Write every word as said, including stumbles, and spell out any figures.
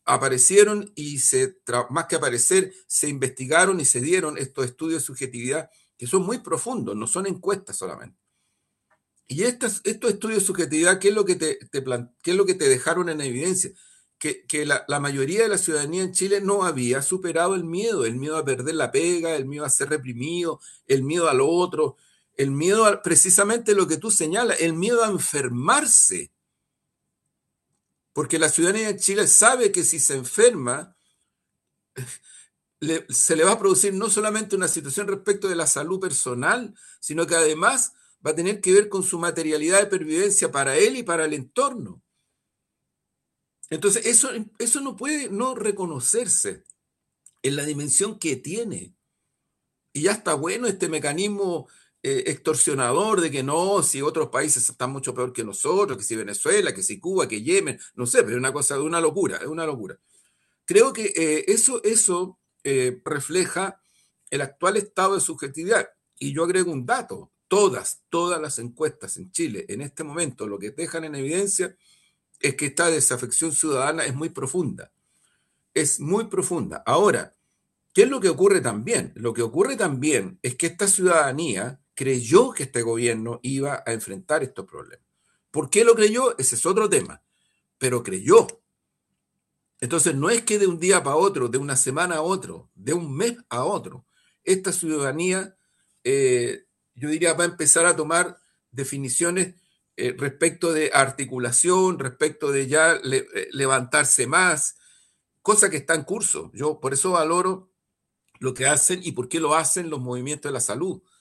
aparecieron y se, más que aparecer, se investigaron y se dieron estos estudios de subjetividad que son muy profundos, no son encuestas solamente. Y estas, estos estudios de subjetividad, ¿qué es lo que te, te plan, qué es lo que te dejaron en evidencia? Que, que la, la, mayoría de la ciudadanía en Chile no había superado el miedo, el miedo a perder la pega, el miedo a ser reprimido, el miedo al otro, el miedo a precisamente lo que tú señalas, el miedo a enfermarse. Porque la ciudadanía de Chile sabe que si se enferma, le, se le va a producir no solamente una situación respecto de la salud personal, sino que además va a tener que ver con su materialidad de pervivencia para él y para el entorno. Entonces, eso, eso no puede no reconocerse en la dimensión que tiene. Y ya está bueno este mecanismo eh, extorsionador de que no, si otros países están mucho peor que nosotros, que si Venezuela, que si Cuba, que Yemen, no sé, pero es una cosa de una locura, es una locura. Creo que eh, eso, eso eh, refleja el actual estado de subjetividad. Y yo agrego un dato, todas, todas las encuestas en Chile en este momento lo que dejan en evidencia es que esta desafección ciudadana es muy profunda, es muy profunda. Ahora, ¿qué es lo que ocurre también? Lo que ocurre también es que esta ciudadanía creyó que este gobierno iba a enfrentar estos problemas. ¿Por qué lo creyó? Ese es otro tema, pero creyó. Entonces, no es que de un día para otro, de una semana a otro, de un mes a otro, esta ciudadanía, eh, yo diría, va a empezar a tomar definiciones eh, respecto de articulación, respecto de ya le, eh, levantarse más, cosa que está en curso. Yo por eso valoro lo que hacen y por qué lo hacen los movimientos de la salud.